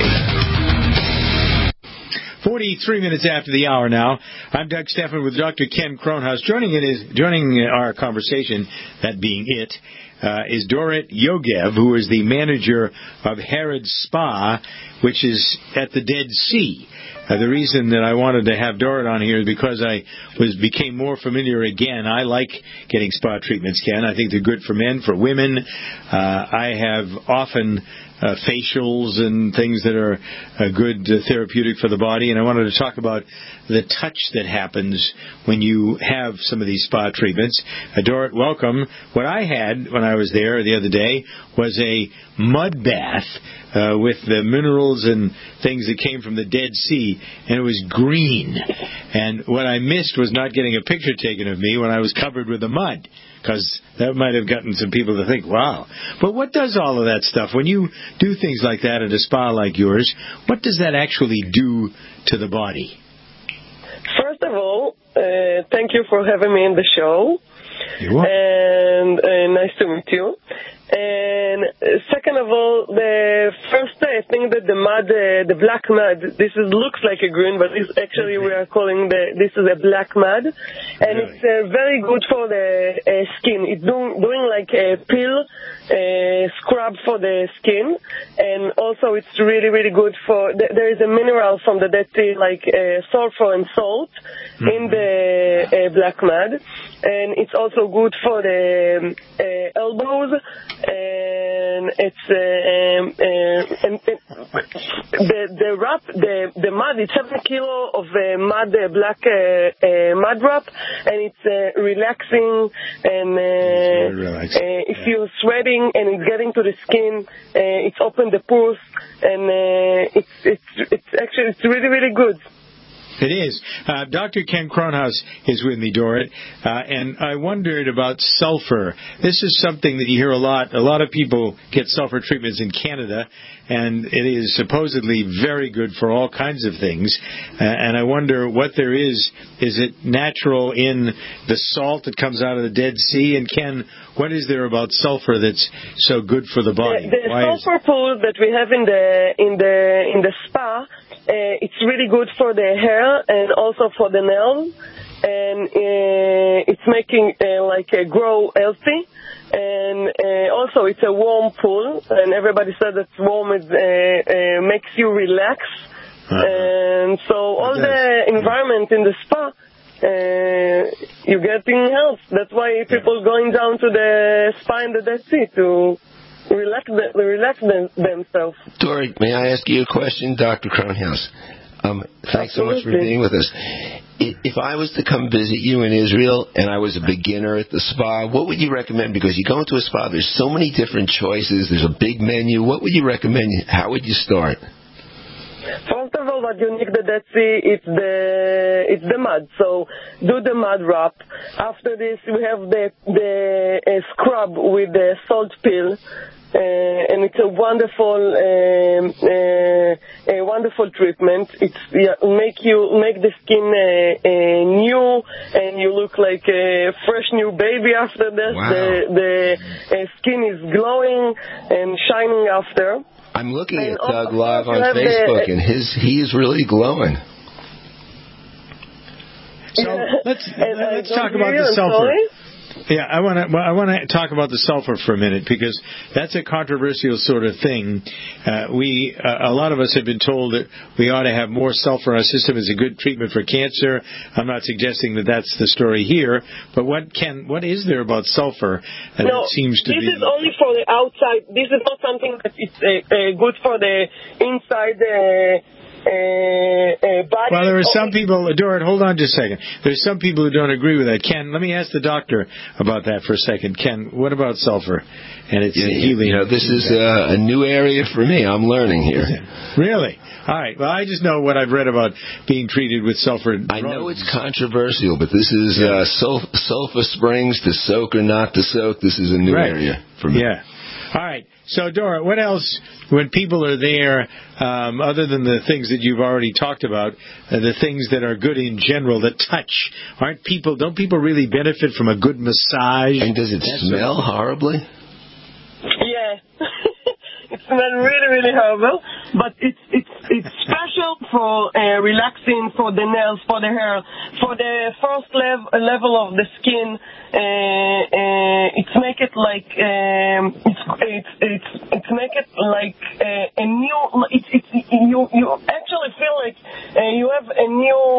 forty-three minutes after the hour now. I'm Doug Stephan with Doctor Ken Kronhaus. Joining it is joining our conversation, that being it, uh, is Dorit Yogev, who is the manager of Harrods Spa, which is at the Dead Sea. Uh, the reason that I wanted to have Dorit on here is because I was became more familiar again. I like getting spa treatments, Ken. I think they're good for men, for women. Uh, I have often uh, facials and things that are uh, good uh, therapeutic for the body. And I wanted to talk about the touch that happens when you have some of these spa treatments. Uh, Dorit, welcome. What I had when I was there the other day was a mud bath uh, with the minerals and things that came from the Dead Sea, and it was green. And what I missed was not getting a picture taken of me when I was covered with the mud, because that might have gotten some people to think, wow. But what does all of that stuff, when you do things like that at a spa like yours, what does that actually do to the body? First of all, uh, thank you for having me in the show. You're welcome. And uh, nice to meet you. And second of all, the first I think that the mud, uh, the black mud, this is, looks like a green, but this actually we are calling the this is a black mud, and really? It's uh, very good for the uh, skin. It's doing doing like a peel uh, scrub for the skin, and also it's really really good for. The, there is a mineral from the Dead Sea like uh, sulfur and salt mm-hmm. in the uh, black mud, and it's also good for the uh, elbows. And it's uh, um, uh, and, and the the wrap the the mud. It's seven kilo of uh, mud, uh, black uh, uh, mud wrap, and it's uh, relaxing. And uh, relaxing. Uh, if yeah. you're sweating and it's getting to the skin, uh, it's open the pores, and uh, it's it's it's actually it's really really good. It is. Uh, Doctor Ken Kronhaus is with me, Dorit, uh, and I wondered about sulfur. This is something that you hear a lot. A lot of people get sulfur treatments in Canada, and it is supposedly very good for all kinds of things. Uh, and I wonder what there is. Is it natural in the salt that comes out of the Dead Sea? And Ken, what is there about sulfur that's so good for the body? The, the Why sulfur is... pool that we have in the in the in the spa. Uh, it's really good for the hair and also for the nails, and uh, it's making uh, like uh, grow healthy. And uh, also it's a warm pool, and everybody said that warm is, uh, uh, makes you relax. Uh-huh. And so all the environment in the spa, uh, you're getting health. That's why people going down to the spa in the Dead Sea to relax, the, relax them, themselves. Dorit, may I ask you a question, Doctor Kronhaus? Um, thanks Absolutely. so much for being with us. If I was to come visit you in Israel and I was a beginner at the spa, what would you recommend? Because you go into a spa, there's so many different choices. There's a big menu. What would you recommend? How would you start? First of all, what unique the Dead Sea, it's the it's the mud. So do the mud wrap. After this, we have the the uh, scrub with the salt peel. Uh, and it's a wonderful, um, uh, a wonderful treatment. It's yeah, make you make the skin uh, uh, new, and you look like a fresh new baby after this. Wow. The the uh, skin is glowing and shining after. I'm looking and at Doug live on Facebook, the, and his he is really glowing. So let's let's talk about the sulfur. Yeah, I want to I want to talk about the sulfur for a minute, because that's a controversial sort of thing. Uh, we uh, a lot of us have been told that we ought to have more sulfur in our system as a good treatment for cancer. I'm not suggesting that that's the story here, but what can what is there about sulfur that no, seems to this be? This is only for the outside. This is not something that is uh, uh, good for the inside. Uh, Uh, uh, body. Well, there are some people, Dorit, hold on just a second. There's some people who don't agree with that. Ken, let me ask the doctor about that for a second. Ken, what about sulfur and its yeah, healing? You know, this is uh, a new area for me. I'm learning here. Really? All right. Well, I just know what I've read about being treated with sulfur. I know it's controversial, but this is uh, sul- sulfur springs, to soak or not to soak. This is a new right. area for me. Yeah. All right. So, Dora, what else, when people are there, um, other than the things that you've already talked about, uh, the things that are good in general, the touch, aren't people, don't people really benefit from a good massage? And does it That's smell a, horribly? Yeah. It smells really, really horrible, but it's it's it's special for uh, relaxing, for the nails, for the hair, for the first lev- level of the skin. Uh, uh, it's make it like um, it's it's it's it's make it like uh, a new. It's it's you you actually feel like uh, you a new...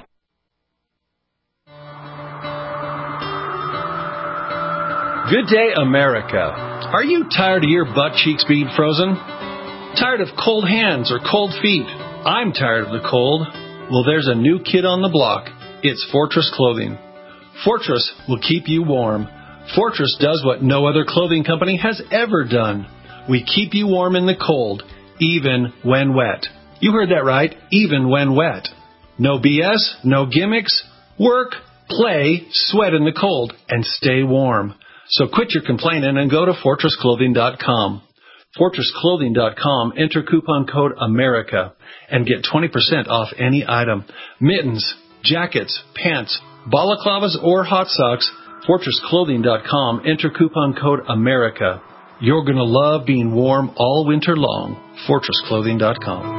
Good day, America. Are you tired of your butt cheeks being frozen? Tired of cold hands or cold feet? I'm tired of the cold. Well, there's a new kid on the block. It's Fortress Clothing. Fortress will keep you warm. Fortress does what no other clothing company has ever done. We keep you warm in the cold, even when wet. You heard that right, even when wet. No B S, no gimmicks. Work, play, sweat in the cold, and stay warm. So quit your complaining and go to fortress clothing dot com. fortress clothing dot com, enter coupon code AMERICA and get twenty percent off any item. Mittens, jackets, pants, balaclavas, or hot socks. fortress clothing dot com, enter coupon code AMERICA. You're going to love being warm all winter long. fortress clothing dot com.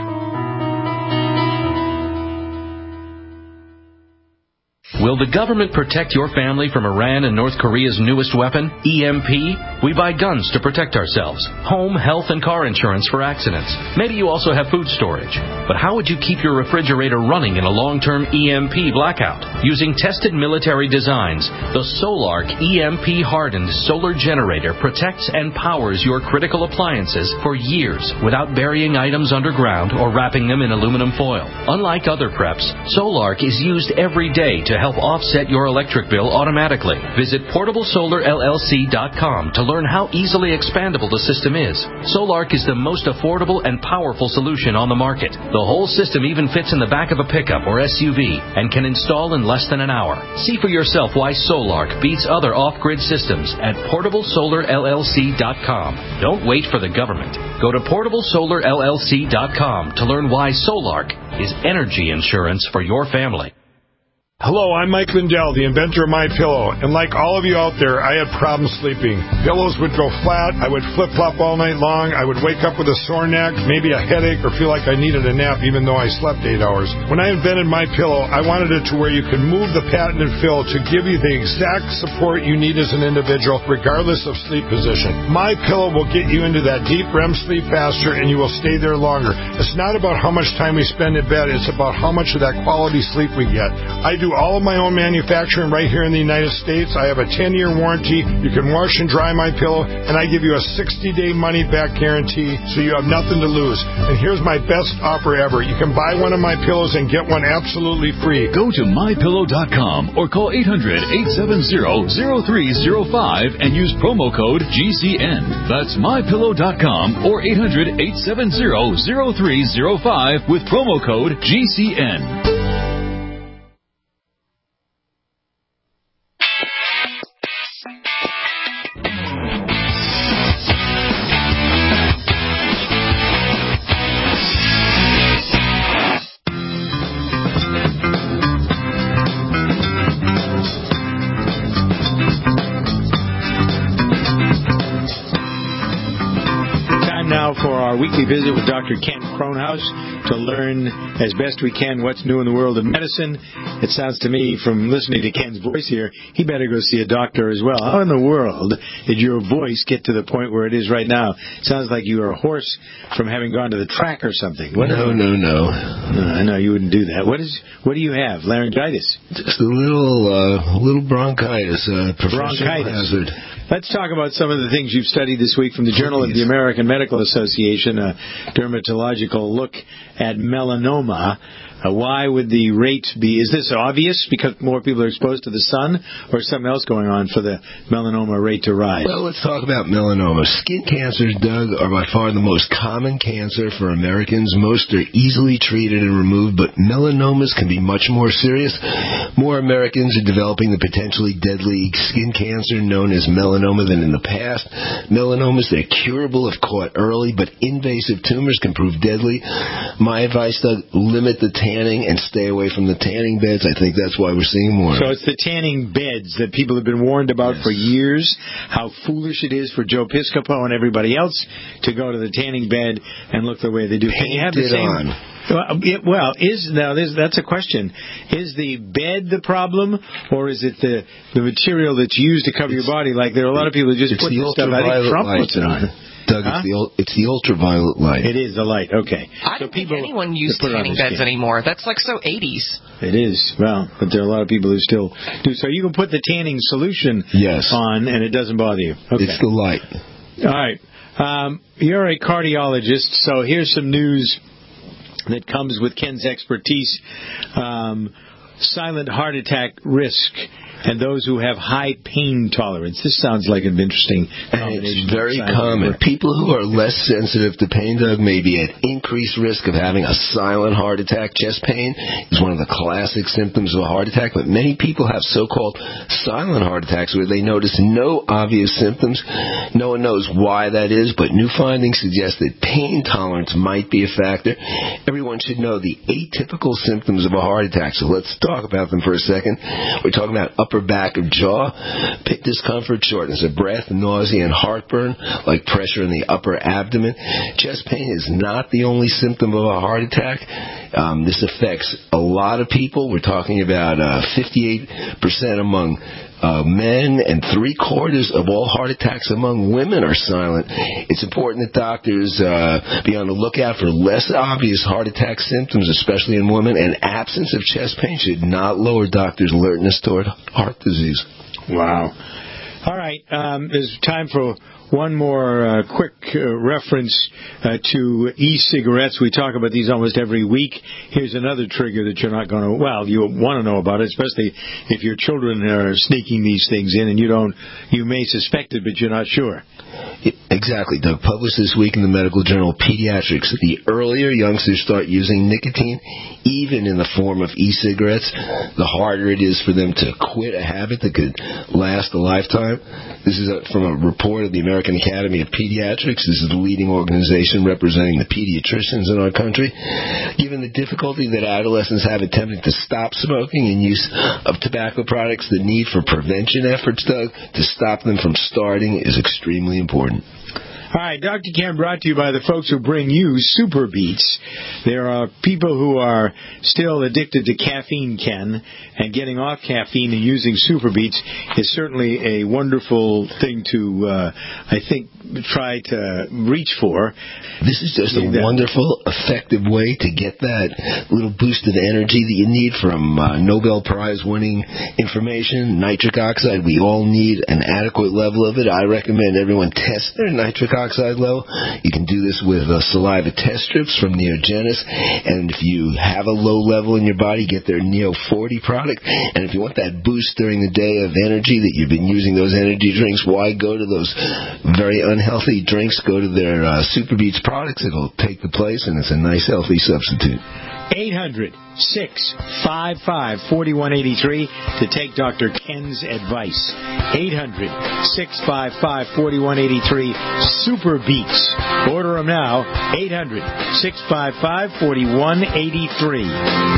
Will the government protect your family from Iran and North Korea's newest weapon, E M P? We buy guns to protect ourselves, home, health, and car insurance for accidents. Maybe you also have food storage. But how would you keep your refrigerator running in a long-term E M P blackout? Using tested military designs, the Solark E M P-hardened solar generator protects and powers your critical appliances for years without burying items underground or wrapping them in aluminum foil. Unlike other preps, Solark is used every day to help offset your electric bill automatically. Visit portable solar L L C dot com to learn how easily expandable the system is. Solark is the most affordable and powerful solution on the market. The whole system even fits in the back of a pickup or S U V and can install in less than an hour. See for yourself why Solark beats other off-grid systems at portable solar L L C dot com. Don't wait for the government. Go to portable solar L L C dot com to learn why Solark is energy insurance for your family. Hello, I'm Mike Lindell, the inventor of MyPillow, and like all of you out there, I had problems sleeping. Pillows would go flat, I would flip-flop all night long, I would wake up with a sore neck, maybe a headache, or feel like I needed a nap even though I slept eight hours. When I invented MyPillow, I wanted it to where you could move the patented fill to give you the exact support you need as an individual, regardless of sleep position. MyPillow will get you into that deep R E M sleep faster, and you will stay there longer. It's not about how much time we spend in bed, it's about how much of that quality sleep we get. I do all of my own manufacturing right here in the United States. I have a ten-year warranty. You can wash and dry my pillow, and I give you a sixty-day money-back guarantee, so you have nothing to lose. And here's my best offer ever. You can buy one of my pillows and get one absolutely free. Go to my pillow dot com or call eight hundred, eight seven zero, zero three zero five and use promo code G C N. That's my pillow dot com or eight hundred, eight seven zero, zero three zero five with promo code G C N. For our weekly visit with Doctor Ken Kronhaus to learn as best we can what's new in the world of medicine. It sounds to me, from listening to Ken's voice here, he better go see a doctor as well. How in the world did your voice get to the point where it is right now? It sounds like you were a horse from having gone to the track or something. What no, no, no, no. I know you wouldn't do that. What is? What do you have? Laryngitis? Just a little, uh, little bronchitis. Uh, bronchitis. Hazard. Let's talk about some of the things you've studied this week from the Journal Please. of the American Medical Association, a dermatological look at melanoma. Uh, why would the rate be? Is this obvious because more people are exposed to the sun, or is something else going on for the melanoma rate to rise? Well, let's talk about melanoma. Skin cancers, Doug, are by far the most common cancer for Americans. Most are easily treated and removed, but melanomas can be much more serious. More Americans are developing the potentially deadly skin cancer known as melanoma than in the past. Melanomas, they're curable if caught early, but invasive tumors can prove deadly. My advice, Doug, limit the tanning and stay away from the tanning beds. I think that's why we're seeing more. So it's the tanning beds that people have been warned about yes. for years, how foolish it is for Joe Piscopo and everybody else to go to the tanning bed and look the way they do. Paint Can you have the it same, on. Well, it, well, is now that's a question. Is the bed the problem, or is it the the material that's used to cover it's, your body? Like there are a lot of people who just put this stuff. I think Trump puts it on. Doug, huh? it's, the, it's the ultraviolet light. It is the light, okay. I don't so think anyone uses tanning beds anymore. That's like so eighties. It is. Well, but there are a lot of people who still do. So you can put the tanning solution yes. on, and it doesn't bother you. Okay. It's the light. All right. Um, you're a cardiologist, so here's some news that comes with Ken's expertise. Um, silent heart attack risk and those who have high pain tolerance. This sounds like an interesting combination. It's very common. People who are less sensitive to pain, Doug, may be at increased risk of having a silent heart attack. Chest pain is one of the classic symptoms of a heart attack, but many people have so-called silent heart attacks where they notice no obvious symptoms. No one knows why that is, but new findings suggest that pain tolerance might be a factor. Everyone should know the atypical symptoms of a heart attack, so let's talk about them for a second. We're talking about upper back of jaw, pit discomfort, shortness of breath, nausea, and heartburn, like pressure in the upper abdomen. Chest pain is not the only symptom of a heart attack. Um, this affects a lot of people. We're talking about uh, fifty-eight percent among Uh, men, and three-quarters of all heart attacks among women are silent. It's important that doctors uh, be on the lookout for less obvious heart attack symptoms, especially in women, and absence of chest pain should not lower doctors' alertness toward heart disease. Wow. All right. Um, there's time for one more uh, quick uh, reference uh, to e-cigarettes. We talk about these almost every week. Here's another trigger that you're not going to, well, you want to know about it, especially if your children are sneaking these things in and you don't, you may suspect it, but you're not sure. Exactly, Doug. Published this week in the Medical Journal of Pediatrics. The earlier youngsters start using nicotine, even in the form of e-cigarettes, the harder it is for them to quit a habit that could last a lifetime. This is a, from a report of the American Academy of Pediatrics. This is the leading organization representing the pediatricians in our country. Given the difficulty that adolescents have attempting to stop smoking and use of tobacco products, the need for prevention efforts, Doug, to stop them from starting is extremely important. All right, Doctor Ken brought to you by the folks who bring you Super Beets. There are people who are still addicted to caffeine, Ken, and getting off caffeine and using Super Beets is certainly a wonderful thing to, uh, I think, try to reach for. This is just a wonderful, effective way to get that little boost of energy that you need from uh, Nobel Prize-winning information. Nitric oxide, we all need an adequate level of it. I recommend everyone test their nitric oxide level. You can do this with uh, saliva test strips from Neogenis, and if you have a low level in your body, get their Neo forty product. And if you want that boost during the day of energy that you've been using those energy drinks, why go to those very unhealthy drinks? Go to their uh, Super Beets products. It'll take the place, and it's a nice, healthy substitute. eight hundred, six five five, four one eight three to take Doctor Ken's advice. eight hundred, six five five, four one eight three. Super Beets. Order them now. eight hundred, six five five, four one eight three.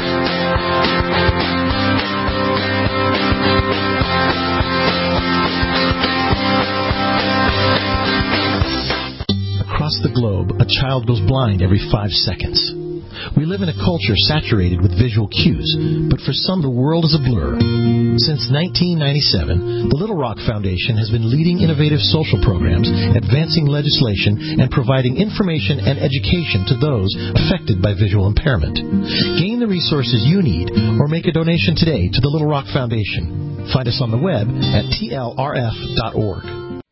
Across the globe, a child goes blind every five seconds. We live in a culture saturated with visual cues, but for some the world is a blur. Since nineteen ninety-seven, the Little Rock Foundation has been leading innovative social programs, advancing legislation, and providing information and education to those affected by visual impairment. Gain the resources you need or make a donation today to the Little Rock Foundation. Find us on the web at T L R F dot org.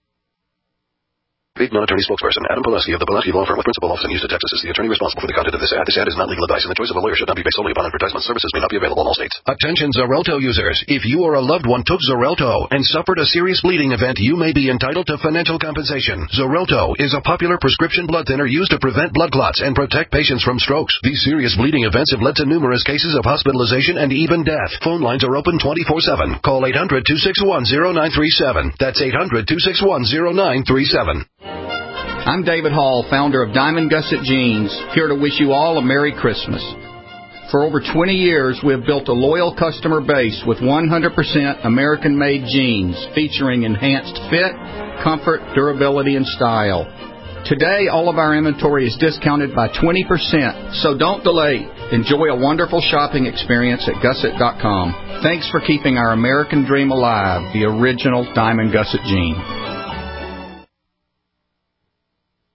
Paid non-attorney spokesperson Adam Pulaski of the Pulaski Law Firm with principal office in Houston, Texas is the attorney responsible for the content of this ad. This ad is not legal advice, and the choice of a lawyer should not be based solely upon advertisement. Services may not be available in all states. Attention Xarelto users. If you or a loved one took Xarelto and suffered a serious bleeding event, you may be entitled to financial compensation. Xarelto is a popular prescription blood thinner used to prevent blood clots and protect patients from strokes. These serious bleeding events have led to numerous cases of hospitalization and even death. Phone lines are open twenty-four seven. Call eight hundred, two six one, zero nine three seven. That's eight hundred, two six one, zero nine three seven. I'm David Hall, founder of Diamond Gusset Jeans, here to wish you all a Merry Christmas. For over twenty years, we have built a loyal customer base with one hundred percent American-made jeans featuring enhanced fit, comfort, durability, and style. Today, all of our inventory is discounted by twenty percent, so don't delay. Enjoy a wonderful shopping experience at Gusset dot com. Thanks for keeping our American dream alive, the original Diamond Gusset Jean.